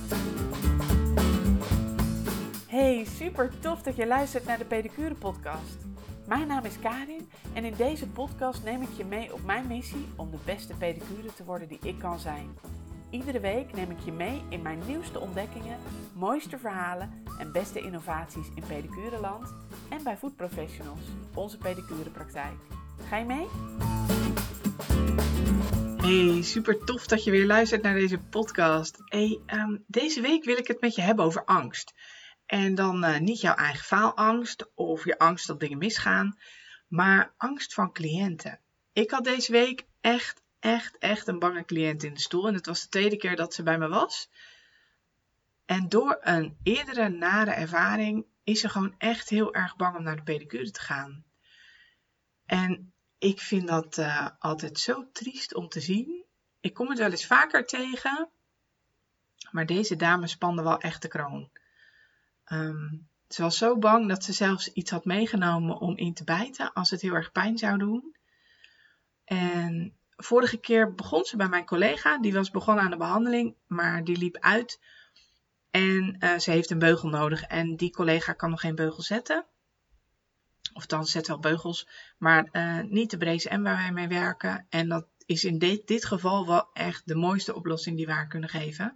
Hey, super tof dat je luistert naar de Pedicure podcast. Mijn naam is Karin en in deze podcast neem ik je mee op mijn missie om de beste pedicure te worden die ik kan zijn. Iedere week neem ik je mee in mijn nieuwste ontdekkingen, mooiste verhalen en beste innovaties in pedicureland en bij Food Professionals, onze pedicurepraktijk. Ga je mee? Hey, super tof dat je weer luistert naar deze podcast. Deze week wil ik het met je hebben over angst. En dan niet jouw eigen faalangst of je angst dat dingen misgaan, maar angst van cliënten. Ik had deze week echt een bange cliënt in de stoel en het was de tweede keer dat ze bij me was. En door een eerdere nare ervaring is ze gewoon echt heel erg bang om naar de pedicure te gaan. En ik vind dat altijd zo triest om te zien. Ik kom het wel eens vaker tegen, maar deze dame spande wel echt de kroon. Ze was zo bang dat ze zelfs iets had meegenomen om in te bijten als het heel erg pijn zou doen. En vorige keer begon ze bij mijn collega. Die was begonnen aan de behandeling, maar die liep uit. En ze heeft een beugel nodig en die collega kan nog geen beugel zetten. Of dan zet wel beugels, maar niet de BRCM waar wij mee werken. En dat is in dit geval wel echt de mooiste oplossing die we haar kunnen geven.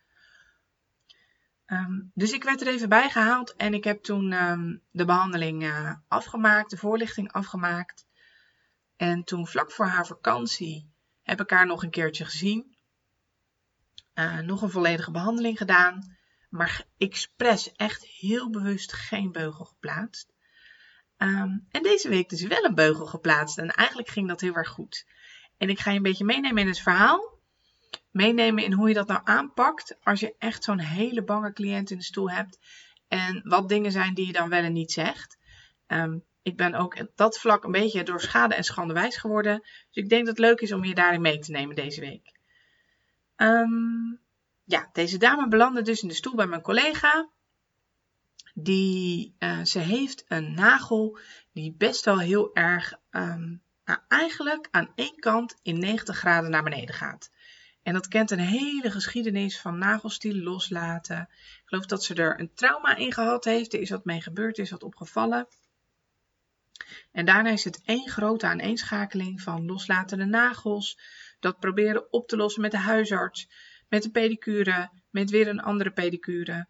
Dus ik werd er even bij gehaald en ik heb toen de behandeling afgemaakt, de voorlichting afgemaakt. En toen vlak voor haar vakantie heb ik haar nog een keertje gezien. Nog een volledige behandeling gedaan, maar expres echt heel bewust geen beugel geplaatst. En deze week dus wel een beugel geplaatst en eigenlijk ging dat heel erg goed. En ik ga je een beetje meenemen in het verhaal. Meenemen in hoe je dat nou aanpakt als je echt zo'n hele bange cliënt in de stoel hebt. En wat dingen zijn die je dan wel en niet zegt. Ik ben ook op dat vlak een beetje door schade en schande wijs geworden. Dus ik denk dat het leuk is om je daarin mee te nemen deze week. Deze dame belandde dus in de stoel bij mijn collega. Ze heeft een nagel die best wel heel erg eigenlijk aan één kant in 90 graden naar beneden gaat. En dat kent een hele geschiedenis van nagels die loslaten. Ik geloof dat ze er een trauma in gehad heeft. Er is wat mee gebeurd, er is wat opgevallen. En daarna is het één grote aaneenschakeling van loslatende nagels. Dat proberen op te lossen met de huisarts, met de pedicure, met weer een andere pedicure.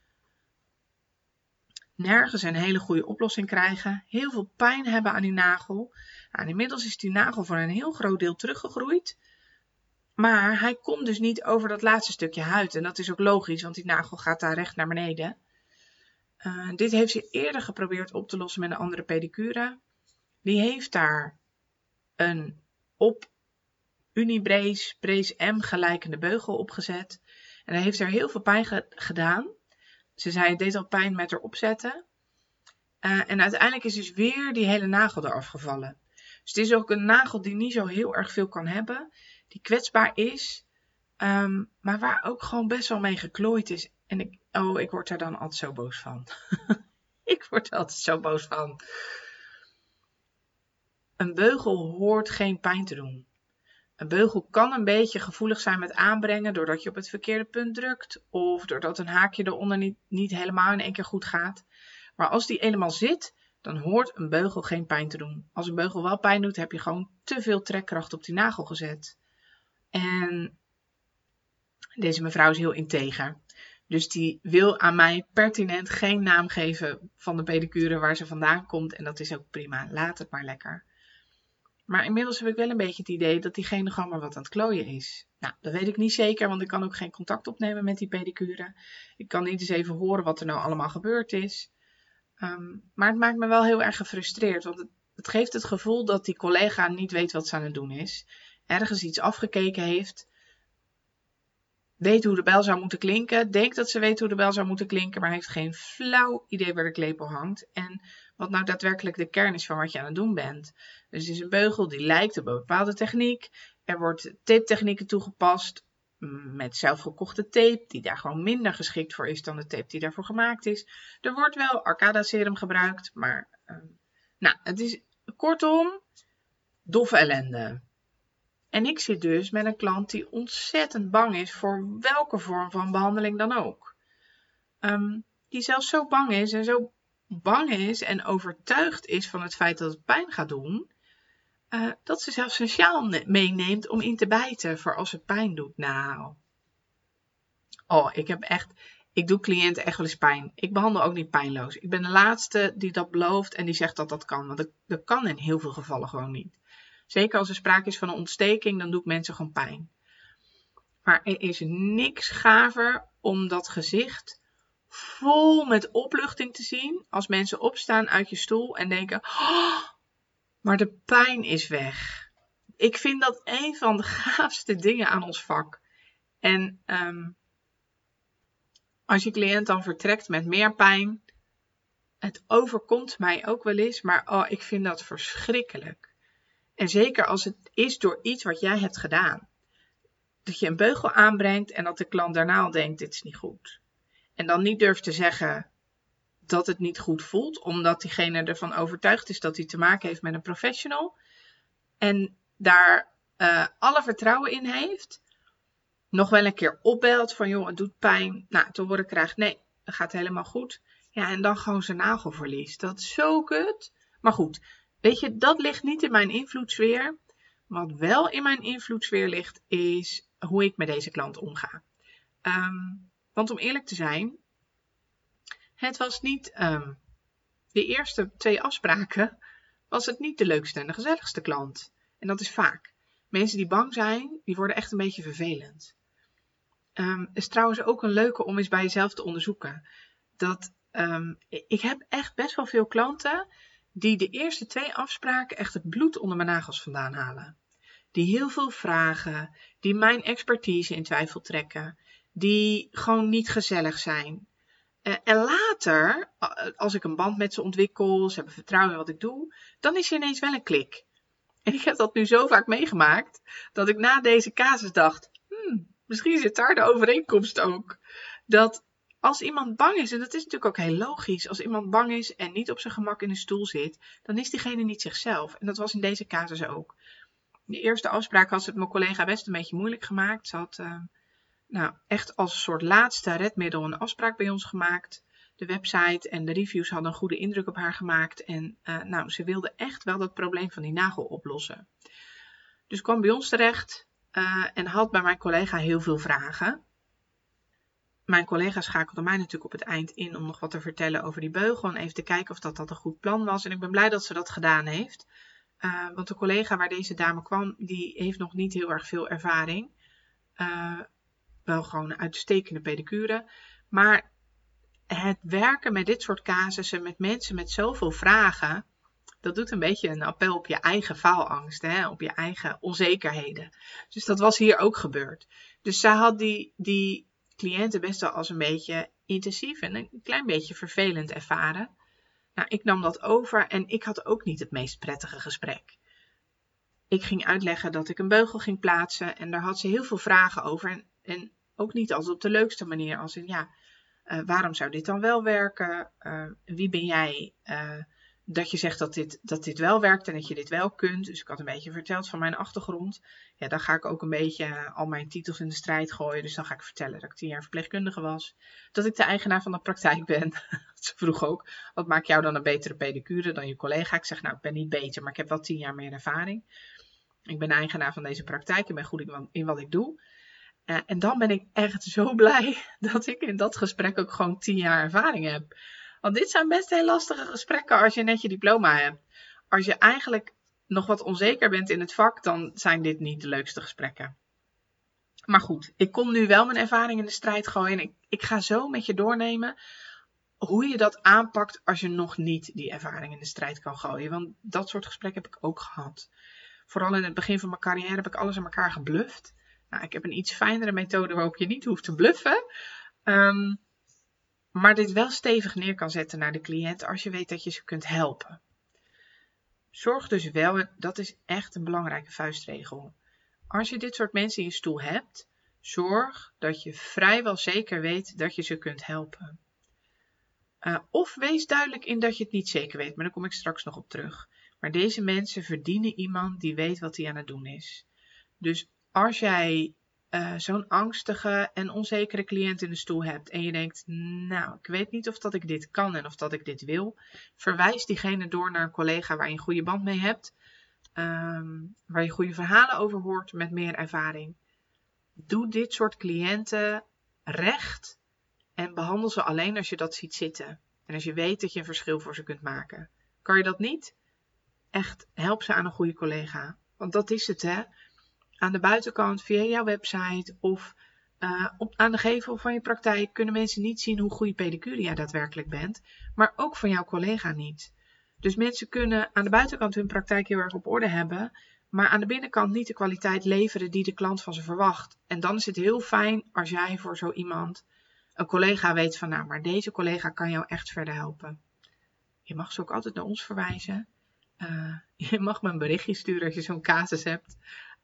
Nergens een hele goede oplossing krijgen. Heel veel pijn hebben aan die nagel. En inmiddels is die nagel voor een heel groot deel teruggegroeid. Maar hij komt dus niet over dat laatste stukje huid. En dat is ook logisch, want die nagel gaat daar recht naar beneden. Dit heeft ze eerder geprobeerd op te lossen met een andere pedicure. Die heeft daar een op Unibrace BRCM gelijkende beugel opgezet. En hij heeft er heel veel pijn gedaan. Ze zei het deed al pijn met erop zetten. En uiteindelijk is dus weer die hele nagel eraf gevallen. Dus het is ook een nagel die niet zo heel erg veel kan hebben. Die kwetsbaar is. Maar waar ook gewoon best wel mee geklooid is. En ik word daar dan altijd zo boos van. Ik word er altijd zo boos van. Een beugel hoort geen pijn te doen. Een beugel kan een beetje gevoelig zijn met aanbrengen doordat je op het verkeerde punt drukt. Of doordat een haakje eronder niet helemaal in één keer goed gaat. Maar als die eenmaal zit, dan hoort een beugel geen pijn te doen. Als een beugel wel pijn doet, heb je gewoon te veel trekkracht op die nagel gezet. En deze mevrouw is heel integer. Dus die wil aan mij pertinent geen naam geven van de pedicure waar ze vandaan komt. En dat is ook prima. Laat het maar lekker. Maar inmiddels heb ik wel een beetje het idee dat diegene gewoon maar wat aan het klooien is. Nou, dat weet ik niet zeker, want ik kan ook geen contact opnemen met die pedicure. Ik kan niet eens even horen wat er nou allemaal gebeurd is. Maar het maakt me wel heel erg gefrustreerd, want het geeft het gevoel dat die collega niet weet wat ze aan het doen is. Ergens iets afgekeken heeft. Weet hoe de bel zou moeten klinken. Denkt dat ze weet hoe de bel zou moeten klinken. Maar heeft geen flauw idee waar de klepel hangt. En wat nou daadwerkelijk de kern is van wat je aan het doen bent. Dus het is een beugel die lijkt op een bepaalde techniek. Er wordt tape technieken toegepast. Met zelfgekochte tape. Die daar gewoon minder geschikt voor is dan de tape die daarvoor gemaakt is. Er wordt wel Arcada serum gebruikt. Maar het is kortom doffe ellende. En ik zit dus met een klant die ontzettend bang is voor welke vorm van behandeling dan ook. Die zelfs zo bang is en overtuigd is van het feit dat het pijn gaat doen, dat ze zelfs een sjaal meeneemt om in te bijten voor als het pijn doet. Nou, ik doe cliënten echt wel eens pijn. Ik behandel ook niet pijnloos. Ik ben de laatste die dat belooft en die zegt dat dat kan. Want dat kan in heel veel gevallen gewoon niet. Zeker als er sprake is van een ontsteking, dan doe ik mensen gewoon pijn. Maar er is niks gaver om dat gezicht vol met opluchting te zien als mensen opstaan uit je stoel en denken, oh, maar de pijn is weg. Ik vind dat een van de gaafste dingen aan ons vak. En als je cliënt dan vertrekt met meer pijn, het overkomt mij ook wel eens, maar ik vind dat verschrikkelijk. En zeker als het is door iets wat jij hebt gedaan. Dat je een beugel aanbrengt en dat de klant daarna al denkt, dit is niet goed. En dan niet durft te zeggen dat het niet goed voelt, omdat diegene ervan overtuigd is dat hij te maken heeft met een professional. En daar alle vertrouwen in heeft. Nog wel een keer opbelt van, joh, het doet pijn. Nou, te horen krijgt, nee, dat gaat helemaal goed. Ja, en dan gewoon zijn nagel verliest. Dat is zo kut. Maar goed, weet je, dat ligt niet in mijn invloedssfeer. Wat wel in mijn invloedssfeer ligt, is hoe ik met deze klant omga. Want om eerlijk te zijn, het was niet de eerste 2 afspraken, was het niet de leukste en de gezelligste klant. En dat is vaak. Mensen die bang zijn, die worden echt een beetje vervelend. Is trouwens ook een leuke om eens bij jezelf te onderzoeken. Ik heb echt best wel veel klanten die de eerste 2 afspraken echt het bloed onder mijn nagels vandaan halen. Die heel veel vragen, die mijn expertise in twijfel trekken, die gewoon niet gezellig zijn. En later, als ik een band met ze ontwikkel, ze hebben vertrouwen in wat ik doe, dan is er ineens wel een klik. En ik heb dat nu zo vaak meegemaakt, dat ik na deze casus dacht, misschien zit daar de overeenkomst ook. Dat als iemand bang is, en dat is natuurlijk ook heel logisch, als iemand bang is en niet op zijn gemak in een stoel zit, dan is diegene niet zichzelf. En dat was in deze casus ook. De eerste afspraak had ze het mijn collega best een beetje moeilijk gemaakt. Ze had echt als een soort laatste redmiddel een afspraak bij ons gemaakt. De website en de reviews hadden een goede indruk op haar gemaakt. En ze wilde echt wel dat probleem van die nagel oplossen. Dus kwam bij ons terecht en had bij mijn collega heel veel vragen. Mijn collega schakelde mij natuurlijk op het eind in om nog wat te vertellen over die beugel. En even te kijken of dat een goed plan was. En ik ben blij dat ze dat gedaan heeft. Want de collega waar deze dame kwam, die heeft nog niet heel erg veel ervaring. Wel gewoon een uitstekende pedicure. Maar het werken met dit soort casussen, met mensen met zoveel vragen, dat doet een beetje een appel op je eigen faalangst, op je eigen onzekerheden. Dus dat was hier ook gebeurd. Dus zij had die cliënten best wel als een beetje intensief en een klein beetje vervelend ervaren. Nou, ik nam dat over en ik had ook niet het meest prettige gesprek. Ik ging uitleggen dat ik een beugel ging plaatsen en daar had ze heel veel vragen over. En ook niet altijd op de leukste manier, als in waarom zou dit dan wel werken? Wie ben jij dat je zegt dat dit wel werkt en dat je dit wel kunt? Dus ik had een beetje verteld van mijn achtergrond. Ja, dan ga ik ook een beetje al mijn titels in de strijd gooien. Dus dan ga ik vertellen dat ik 10 jaar verpleegkundige was. Dat ik de eigenaar van de praktijk ben. Ze vroeg ook, wat maakt jou dan een betere pedicure dan je collega? Ik zeg, nou, ik ben niet beter, maar ik heb wel 10 jaar meer ervaring. Ik ben eigenaar van deze praktijk. Ik ben goed in wat ik doe. En dan ben ik echt zo blij dat ik in dat gesprek ook gewoon 10 jaar ervaring heb. Want dit zijn best heel lastige gesprekken als je net je diploma hebt. Als je eigenlijk nog wat onzeker bent in het vak, dan zijn dit niet de leukste gesprekken. Maar goed, ik kom nu wel mijn ervaring in de strijd gooien. En ik ga zo met je doornemen hoe je dat aanpakt als je nog niet die ervaring in de strijd kan gooien. Want dat soort gesprekken heb ik ook gehad. Vooral in het begin van mijn carrière heb ik alles aan elkaar gebluft. Nou, ik heb een iets fijnere methode waarop je niet hoeft te bluffen. Maar dit wel stevig neer kan zetten naar de cliënt als je weet dat je ze kunt helpen. Zorg dus wel, en dat is echt een belangrijke vuistregel. Als je dit soort mensen in je stoel hebt, zorg dat je vrijwel zeker weet dat je ze kunt helpen. Of wees duidelijk in dat je het niet zeker weet, maar daar kom ik straks nog op terug. Maar deze mensen verdienen iemand die weet wat hij aan het doen is. Dus als jij zo'n angstige en onzekere cliënt in de stoel hebt en je denkt, nou, ik weet niet of dat ik dit kan en of dat ik dit wil, verwijs diegene door naar een collega waar je een goede band mee hebt, waar je goede verhalen over hoort met meer ervaring. Doe dit soort cliënten recht en behandel ze alleen als je dat ziet zitten. En als je weet dat je een verschil voor ze kunt maken. Kan je dat niet? Echt, help ze aan een goede collega. Want dat is het, hè. Aan de buitenkant, via jouw website of aan de gevel van je praktijk kunnen mensen niet zien hoe goede pedicure jij daadwerkelijk bent. Maar ook van jouw collega niet. Dus mensen kunnen aan de buitenkant hun praktijk heel erg op orde hebben, maar aan de binnenkant niet de kwaliteit leveren die de klant van ze verwacht. En dan is het heel fijn als jij voor zo iemand een collega weet van, nou, maar deze collega kan jou echt verder helpen. Je mag ze ook altijd naar ons verwijzen. Je mag me een berichtje sturen als je zo'n casus hebt.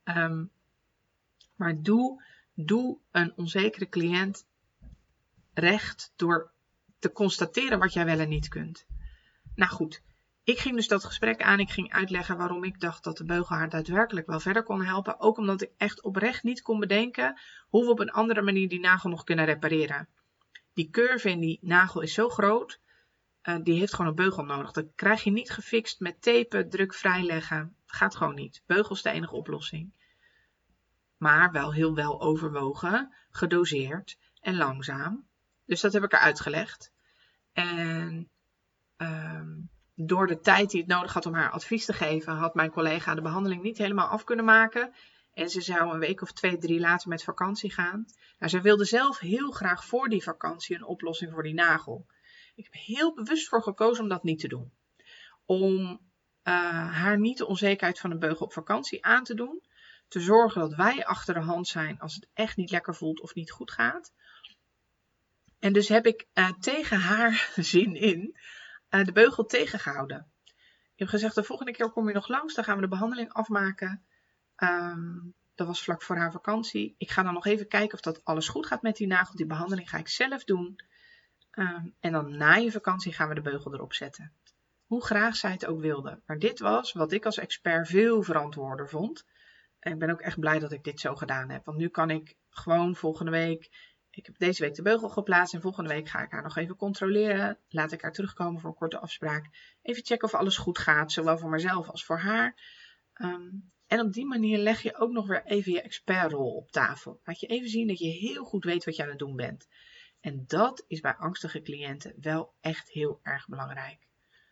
Maar doe een onzekere cliënt recht door te constateren wat jij wel en niet kunt. Nou goed, ik ging dus dat gesprek aan. Ik ging uitleggen waarom ik dacht dat de beugel haar daadwerkelijk wel verder kon helpen. Ook omdat ik echt oprecht niet kon bedenken hoe we op een andere manier die nagel nog kunnen repareren. Die curve in die nagel is zo groot, die heeft gewoon een beugel nodig. Dat krijg je niet gefixt met tapen, druk vrijleggen. Gaat gewoon niet. Beugel is de enige oplossing. Maar wel heel wel overwogen, gedoseerd en langzaam. Dus dat heb ik eruit gelegd. En door de tijd die het nodig had om haar advies te geven, had mijn collega de behandeling niet helemaal af kunnen maken. En ze zou een week of 2, 3 later met vakantie gaan. Nou, zij wilde zelf heel graag voor die vakantie een oplossing voor die nagel. Ik heb heel bewust voor gekozen om dat niet te doen. Om haar niet de onzekerheid van een beugel op vakantie aan te doen. Te zorgen dat wij achter de hand zijn als het echt niet lekker voelt of niet goed gaat. En dus heb ik tegen haar zin in de beugel tegengehouden. Ik heb gezegd, de volgende keer kom je nog langs, dan gaan we de behandeling afmaken. Dat was vlak voor haar vakantie. Ik ga dan nog even kijken of dat alles goed gaat met die nagel. Die behandeling ga ik zelf doen. En dan na je vakantie gaan we de beugel erop zetten. Hoe graag zij het ook wilde. Maar dit was wat ik als expert veel verantwoorder vond. En ik ben ook echt blij dat ik dit zo gedaan heb. Want nu kan ik gewoon volgende week. Ik heb deze week de beugel geplaatst. En volgende week ga ik haar nog even controleren. Laat ik haar terugkomen voor een korte afspraak. Even checken of alles goed gaat. Zowel voor mezelf als voor haar. En op die manier leg je ook nog weer even je expertrol op tafel. Laat je even zien dat je heel goed weet wat je aan het doen bent. En dat is bij angstige cliënten wel echt heel erg belangrijk.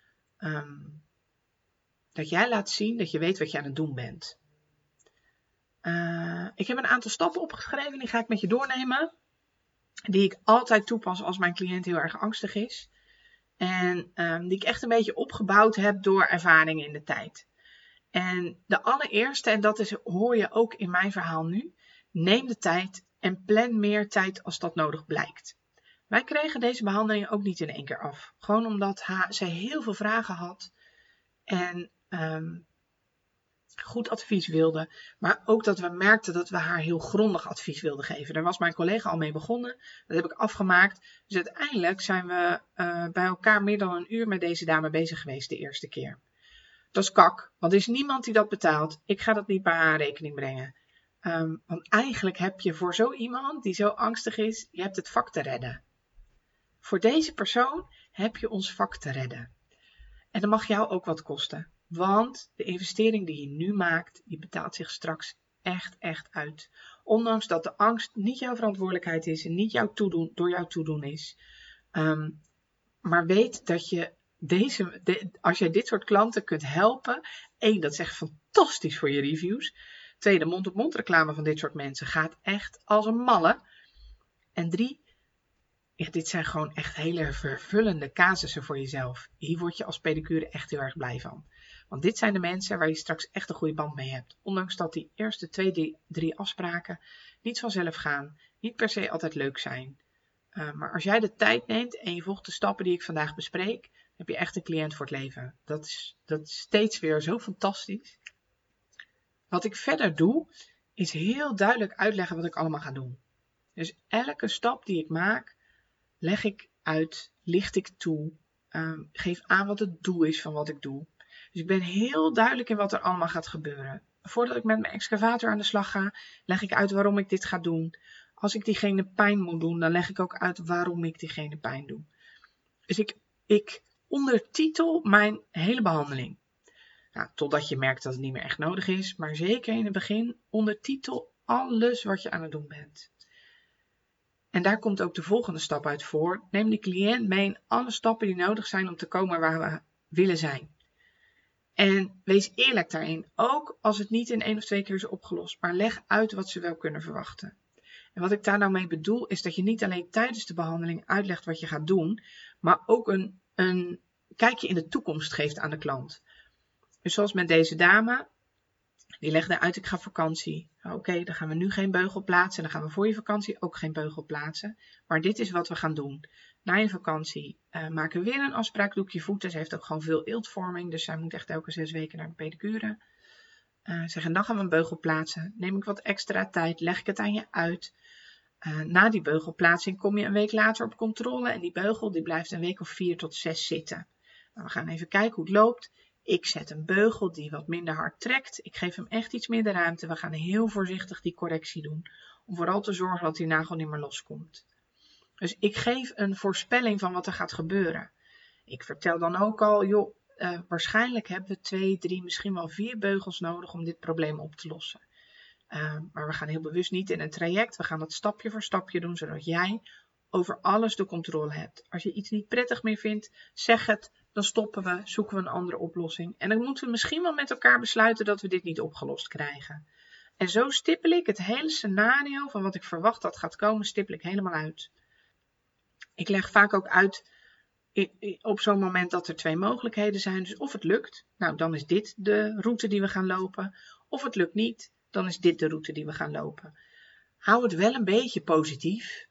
Dat jij laat zien dat je weet wat je aan het doen bent. Ik heb een aantal stappen opgeschreven, die ga ik met je doornemen. Die ik altijd toepas als mijn cliënt heel erg angstig is. En die ik echt een beetje opgebouwd heb door ervaringen in de tijd. En de allereerste, en dat hoor je ook in mijn verhaal nu. Neem de tijd en plan meer tijd als dat nodig blijkt. Wij kregen deze behandeling ook niet in 1 keer af. Gewoon omdat zij heel veel vragen had. En goed advies wilde. Maar ook dat we merkten dat we haar heel grondig advies wilden geven. Daar was mijn collega al mee begonnen. Dat heb ik afgemaakt. Dus uiteindelijk zijn we bij elkaar meer dan 1 uur met deze dame bezig geweest de eerste keer. Dat is kak, want er is niemand die dat betaalt. Ik ga dat niet bij haar rekening brengen. Want eigenlijk heb je voor zo iemand die zo angstig is, je hebt het vak te redden. Voor deze persoon heb je ons vak te redden. En dat mag jou ook wat kosten. Want de investering die je nu maakt, die betaalt zich straks echt uit. Ondanks dat de angst niet jouw verantwoordelijkheid is en niet door jouw toedoen is. Maar weet dat je als je dit soort klanten kunt helpen. 1, dat is echt fantastisch voor je reviews. 2, de mond-op-mond reclame van dit soort mensen gaat echt als een malle. En 3, dit zijn gewoon echt hele vervullende casussen voor jezelf. Hier word je als pedicure echt heel erg blij van. Want dit zijn de mensen waar je straks echt een goede band mee hebt. Ondanks dat die eerste 2, 3 afspraken niet vanzelf gaan. Niet per se altijd leuk zijn. Maar als jij de tijd neemt en je volgt de stappen die ik vandaag bespreek, heb je echt een cliënt voor het leven. Dat is steeds weer zo fantastisch. Wat ik verder doe, is heel duidelijk uitleggen wat ik allemaal ga doen. Dus elke stap die ik maak, leg ik uit, licht ik toe, geef aan wat het doel is van wat ik doe. Dus ik ben heel duidelijk in wat er allemaal gaat gebeuren. Voordat ik met mijn excavator aan de slag ga, leg ik uit waarom ik dit ga doen. Als ik diegene pijn moet doen, dan leg ik ook uit waarom ik diegene pijn doe. Dus ik ondertitel mijn hele behandeling. Nou, totdat je merkt dat het niet meer echt nodig is. Maar zeker in het begin ondertitel alles wat je aan het doen bent. En daar komt ook de volgende stap uit voor. Neem de cliënt mee in alle stappen die nodig zijn om te komen waar we willen zijn. En wees eerlijk daarin, ook als het niet in 1 of 2 keer is opgelost. Maar leg uit wat ze wel kunnen verwachten. En wat ik daar nou mee bedoel, is dat je niet alleen tijdens de behandeling uitlegt wat je gaat doen, maar ook een kijkje in de toekomst geeft aan de klant. Dus zoals met deze dame, die legde uit, ik ga vakantie. Oké, dan gaan we nu geen beugel plaatsen. Dan gaan we voor je vakantie ook geen beugel plaatsen. Maar dit is wat we gaan doen. Na je vakantie maken we weer een afspraak. Doe ik je voeten. Ze heeft ook gewoon veel eeltvorming. Dus zij moet echt elke 6 weken naar de pedicure. Zeg, en dan gaan we een beugel plaatsen. Neem ik wat extra tijd. Leg ik het aan je uit. Na die beugelplaatsing kom je een week later op controle. En die beugel die blijft een week of 4 tot 6 zitten. Nou, we gaan even kijken hoe het loopt. Ik zet een beugel die wat minder hard trekt. Ik geef hem echt iets meer de ruimte. We gaan heel voorzichtig die correctie doen. Om vooral te zorgen dat die nagel niet meer loskomt. Dus ik geef een voorspelling van wat er gaat gebeuren. Ik vertel dan ook al, joh, waarschijnlijk hebben we 2, 3, misschien wel 4 beugels nodig om dit probleem op te lossen. Maar we gaan heel bewust niet in een traject. We gaan dat stapje voor stapje doen, zodat jij over alles de controle hebt. Als je iets niet prettig meer vindt, zeg het. Dan stoppen we, zoeken we een andere oplossing. En dan moeten we misschien wel met elkaar besluiten dat we dit niet opgelost krijgen. En zo stippel ik het hele scenario van wat ik verwacht dat gaat komen, stippel ik helemaal uit. Ik leg vaak ook uit op zo'n moment dat er 2 mogelijkheden zijn. Dus of het lukt, nou dan is dit de route die we gaan lopen. Of het lukt niet, dan is dit de route die we gaan lopen. Hou het wel een beetje positief.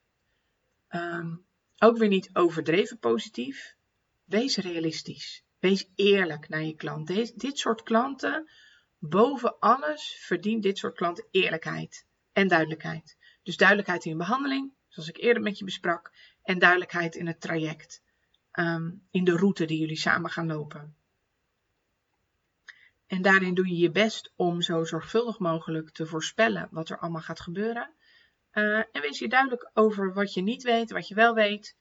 Ook weer niet overdreven positief. Wees realistisch. Wees eerlijk naar je klant. Dit soort klanten, boven alles, verdient dit soort klanten eerlijkheid en duidelijkheid. Dus duidelijkheid in je behandeling, zoals ik eerder met je besprak, en duidelijkheid in het traject. In de route die jullie samen gaan lopen. En daarin doe je je best om zo zorgvuldig mogelijk te voorspellen wat er allemaal gaat gebeuren. En wees je duidelijk over wat je niet weet, wat je wel weet.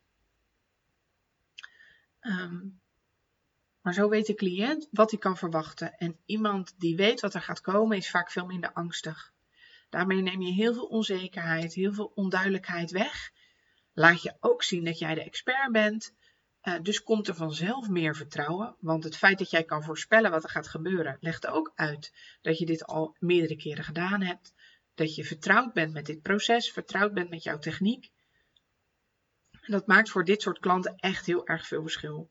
Maar zo weet de cliënt wat hij kan verwachten. En iemand die weet wat er gaat komen is vaak veel minder angstig. Daarmee neem je heel veel onzekerheid, heel veel onduidelijkheid weg. Laat je ook zien dat jij de expert bent. Dus komt er vanzelf meer vertrouwen. Want het feit dat jij kan voorspellen wat er gaat gebeuren, legt ook uit dat je dit al meerdere keren gedaan hebt. Dat je vertrouwd bent met dit proces, vertrouwd bent met jouw techniek. En dat maakt voor dit soort klanten echt heel erg veel verschil.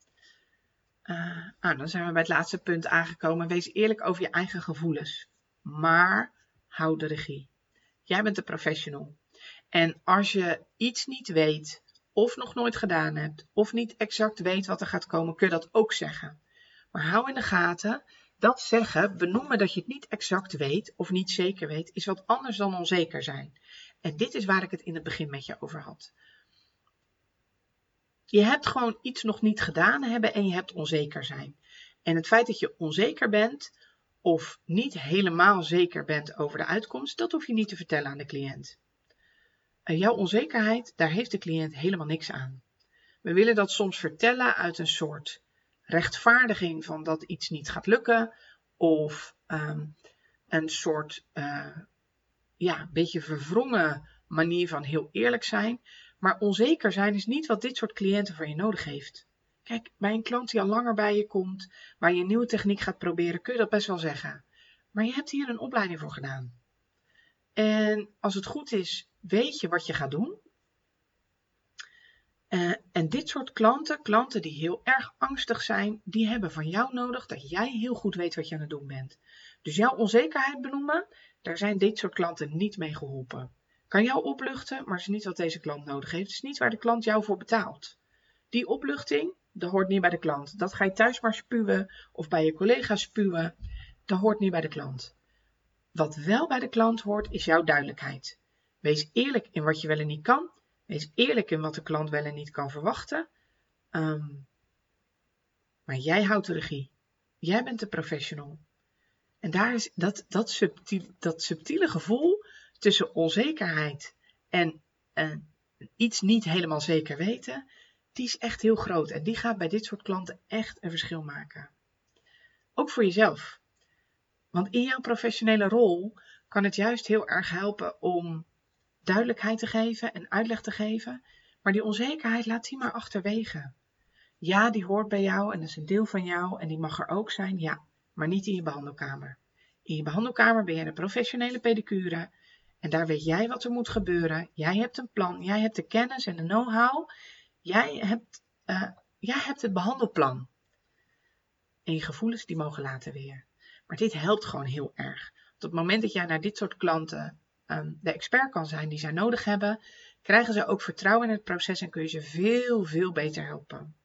Dan zijn we bij het laatste punt aangekomen. Wees eerlijk over je eigen gevoelens. Maar hou de regie. Jij bent de professional. En als je iets niet weet, of nog nooit gedaan hebt, of niet exact weet wat er gaat komen, kun je dat ook zeggen. Maar hou in de gaten, dat zeggen, benoemen dat je het niet exact weet, of niet zeker weet, is wat anders dan onzeker zijn. En dit is waar ik het in het begin met je over had. Je hebt gewoon iets nog niet gedaan hebben en je hebt onzeker zijn. En het feit dat je onzeker bent of niet helemaal zeker bent over de uitkomst, dat hoef je niet te vertellen aan de cliënt. Jouw onzekerheid, daar heeft de cliënt helemaal niks aan. We willen dat soms vertellen uit een soort rechtvaardiging van dat iets niet gaat lukken of een soort beetje verwrongen manier van heel eerlijk zijn. Maar onzeker zijn is niet wat dit soort cliënten van je nodig heeft. Kijk, bij een klant die al langer bij je komt, waar je een nieuwe techniek gaat proberen, kun je dat best wel zeggen. Maar je hebt hier een opleiding voor gedaan. En als het goed is, weet je wat je gaat doen. En dit soort klanten die heel erg angstig zijn, die hebben van jou nodig dat jij heel goed weet wat je aan het doen bent. Dus jouw onzekerheid benoemen, daar zijn dit soort klanten niet mee geholpen. Kan jou opluchten, maar is niet wat deze klant nodig heeft. Het is niet waar de klant jou voor betaalt. Die opluchting, dat hoort niet bij de klant. Dat ga je thuis maar spuwen of bij je collega's spuwen. Dat hoort niet bij de klant. Wat wel bij de klant hoort, is jouw duidelijkheid. Wees eerlijk in wat je wel en niet kan. Wees eerlijk in wat de klant wel en niet kan verwachten. Maar jij houdt de regie. Jij bent de professional. En daar is dat subtiele gevoel tussen onzekerheid en iets niet helemaal zeker weten, die is echt heel groot. En die gaat bij dit soort klanten echt een verschil maken. Ook voor jezelf. Want in jouw professionele rol kan het juist heel erg helpen om duidelijkheid te geven en uitleg te geven. Maar die onzekerheid laat die maar achterwege. Ja, die hoort bij jou en dat is een deel van jou en die mag er ook zijn. Ja, maar niet in je behandelkamer. In je behandelkamer ben je een professionele pedicure. En daar weet jij wat er moet gebeuren. Jij hebt een plan. Jij hebt de kennis en de know-how. Jij hebt het behandelplan. En je gevoelens die mogen later weer. Maar dit helpt gewoon heel erg. Want op het moment dat jij naar dit soort klanten de expert kan zijn die zij nodig hebben, krijgen ze ook vertrouwen in het proces en kun je ze veel, veel beter helpen.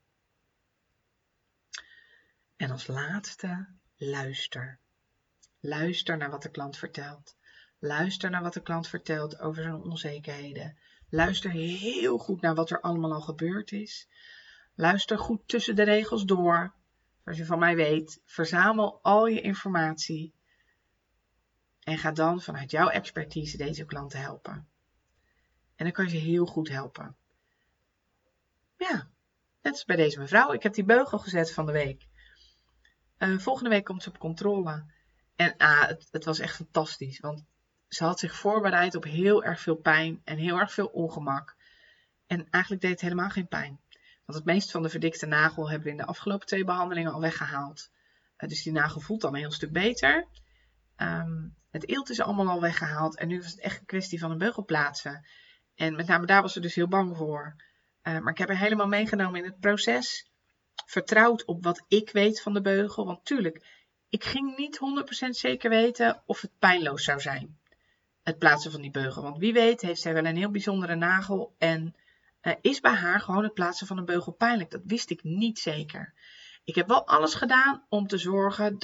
En als laatste, luister. Luister naar wat de klant vertelt. Luister naar wat de klant vertelt over zijn onzekerheden. Luister heel goed naar wat er allemaal al gebeurd is. Luister goed tussen de regels door. Zoals je van mij weet, verzamel al je informatie. En ga dan vanuit jouw expertise deze klanten helpen. En dan kan je ze heel goed helpen. Ja, net als bij deze mevrouw. Ik heb die beugel gezet van de week. Volgende week komt ze op controle. En het was echt fantastisch. Want ze had zich voorbereid op heel erg veel pijn en heel erg veel ongemak. En eigenlijk deed het helemaal geen pijn. Want het meest van de verdikte nagel hebben we in de afgelopen 2 behandelingen al weggehaald. Dus die nagel voelt dan een heel stuk beter. Het eelt is allemaal al weggehaald. En nu was het echt een kwestie van een beugel plaatsen. En met name daar was ze dus heel bang voor. Maar ik heb haar helemaal meegenomen in het proces. Vertrouwd op wat ik weet van de beugel. Want tuurlijk, ik ging niet 100% zeker weten of het pijnloos zou zijn. Het plaatsen van die beugel. Want wie weet heeft zij wel een heel bijzondere nagel. En is bij haar gewoon het plaatsen van een beugel pijnlijk. Dat wist ik niet zeker. Ik heb wel alles gedaan om te zorgen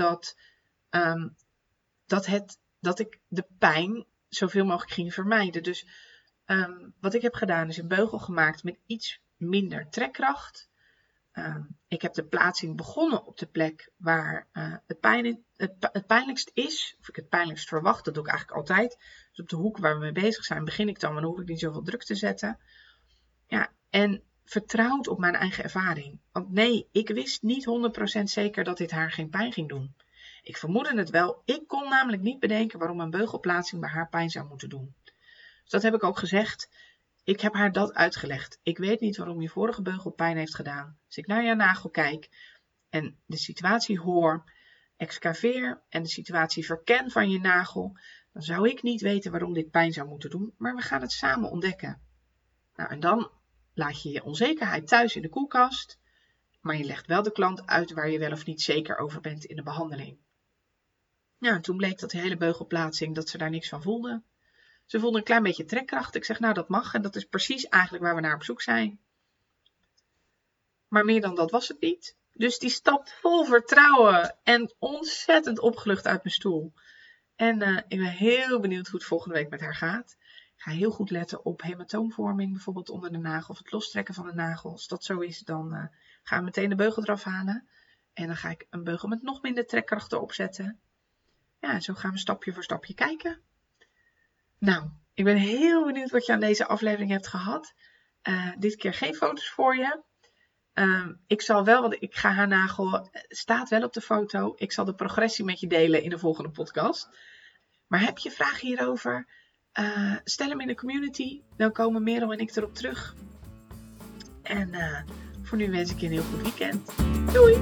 dat ik de pijn zoveel mogelijk ging vermijden. Dus wat ik heb gedaan is een beugel gemaakt met iets minder trekkracht. Ik heb de plaatsing begonnen op de plek waar het pijnlijkst is. Of ik het pijnlijkst verwacht, dat doe ik eigenlijk altijd. Dus op de hoek waar we mee bezig zijn begin ik dan, maar dan hoef ik niet zoveel druk te zetten. Ja, en vertrouwd op mijn eigen ervaring. Want nee, ik wist niet 100% zeker dat dit haar geen pijn ging doen. Ik vermoedde het wel. Ik kon namelijk niet bedenken waarom een beugelplaatsing bij haar pijn zou moeten doen. Dus dat heb ik ook gezegd. Ik heb haar dat uitgelegd. Ik weet niet waarom je vorige beugel pijn heeft gedaan. Als ik naar je nagel kijk en de situatie hoor, excaveer en de situatie verken van je nagel, dan zou ik niet weten waarom dit pijn zou moeten doen, maar we gaan het samen ontdekken. Nou, en dan laat je je onzekerheid thuis in de koelkast, maar je legt wel de klant uit waar je wel of niet zeker over bent in de behandeling. Nou, en toen bleek dat de hele beugelplaatsing, dat ze daar niks van voelde. Ze voelde een klein beetje trekkracht. Ik zeg, nou dat mag en dat is precies eigenlijk waar we naar op zoek zijn. Maar meer dan dat was het niet. Dus die stapt vol vertrouwen en ontzettend opgelucht uit mijn stoel. En ik ben heel benieuwd hoe het volgende week met haar gaat. Ik ga heel goed letten op hematoomvorming, bijvoorbeeld onder de nagel of het lostrekken van de nagel. Als dat zo is, dan gaan we meteen de beugel eraf halen. En dan ga ik een beugel met nog minder trekkracht erop zetten. Ja, zo gaan we stapje voor stapje kijken. Nou, ik ben heel benieuwd wat je aan deze aflevering hebt gehad. Dit keer geen foto's voor je. Ik zal wel, want ik ga haar nagel, staat wel op de foto. Ik zal de progressie met je delen in de volgende podcast. Maar heb je vragen hierover? Stel hem in de community. Dan komen Merel en ik erop terug. En voor nu wens ik je een heel goed weekend. Doei!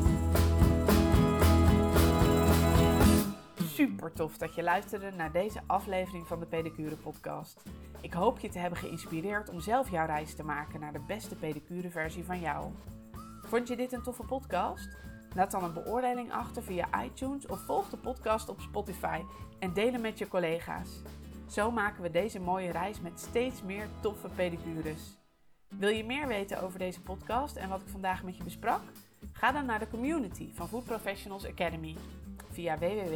Super tof dat je luisterde naar deze aflevering van de Pedicure Podcast. Ik hoop je te hebben geïnspireerd om zelf jouw reis te maken naar de beste pedicure versie van jou. Vond je dit een toffe podcast? Laat dan een beoordeling achter via iTunes of volg de podcast op Spotify en deel hem met je collega's. Zo maken we deze mooie reis met steeds meer toffe pedicures. Wil je meer weten over deze podcast en wat ik vandaag met je besprak? Ga dan naar de community van Food Professionals Academy via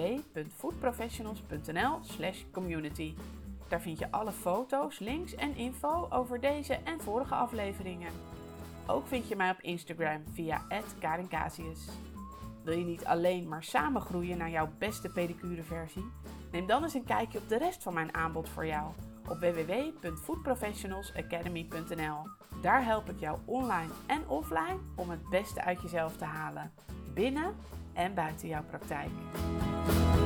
www.foodprofessionals.nl/community. Daar vind je alle foto's, links en info over deze en vorige afleveringen. Ook vind je mij op Instagram via @karincasius. Wil je niet alleen maar samen groeien naar jouw beste pedicureversie? Neem dan eens een kijkje op de rest van mijn aanbod voor jou op www.foodprofessionalsacademy.nl. Daar help ik jou online en offline om het beste uit jezelf te halen, binnen en buiten jouw praktijk.